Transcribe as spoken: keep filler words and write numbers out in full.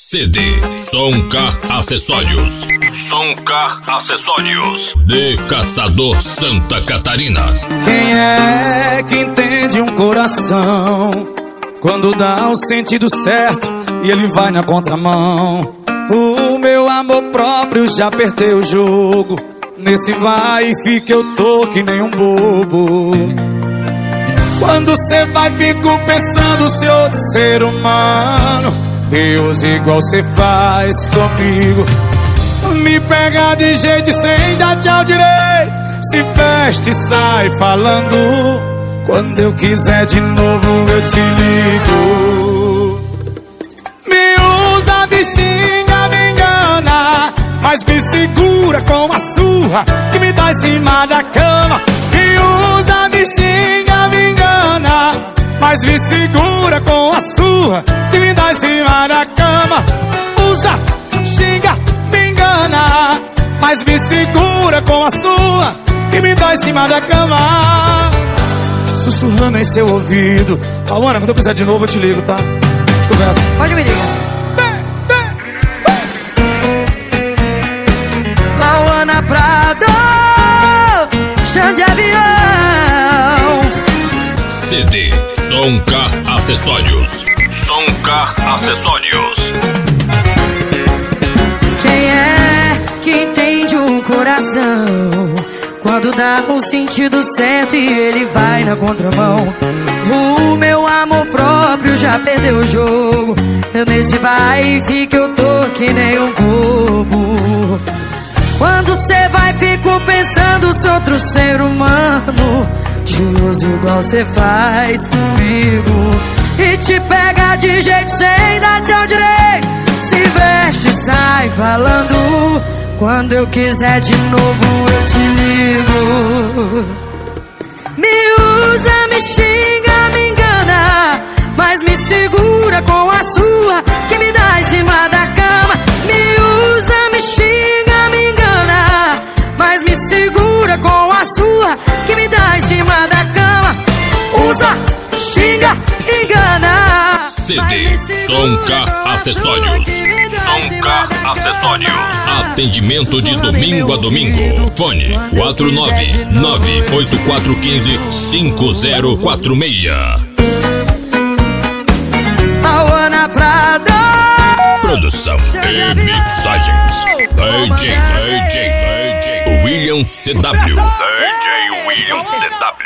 C D Som Car Acessórios. Som Car Acessórios de Caçador, Santa Catarina. Quem é que entende um coração quando dá o sentido certo e ele vai na contramão? O meu amor próprio já perdeu o jogo. Nesse vai e fica eu tô que nem um bobo. Quando cê vai fico pensando se outro ser humano me usa igual cê faz comigo. Me pega de jeito sem dar tchau direito, se veste e sai falando. Quando eu quiser de novo eu te ligo. Me usa, me xinga, me engana, mas me segura com a surra que me dá em cima da cama. Me usa, me xinga, me engana, mas me segura com a surra que me dá em cima da cama. Usa, xinga, me engana, mas me segura com a surra que me dá em cima da cama. Sussurrando em seu ouvido. Alana, quando eu quiser de novo eu te ligo, tá? Conversa. Pode me ligar. Lauana Prado, chão de avião. C D Som Car Acessórios. Som Car Acessórios. Quem é que entende um coração quando dá o sentido certo e ele vai na contramão? O meu amor próprio já perdeu o jogo. Eu nesse vai e fica eu tô que nem um bobo. Quando cê vai fico pensando se outro ser humano te usa igual cê faz comigo. E te pega de jeito sem dar tchau direito, se veste e sai falando. Quando eu quiser de novo eu te ligo. Me usa, me xinga, me engana, mas me segura com a sua que me dá em cima da cama. Me usa, me xinga, me engana, mas me segura com a sua que me dá em cima da cama. Usa, xinga, engana. C D Som Car Acessórios. Som Car Acessórios. Atendimento de domingo a domingo. Fone quatro nove nove oito quatro um cinco cinco zero quatro seis. Lauana Prado. Produção e mixagens D J, D J, D J William C W. D J William C W.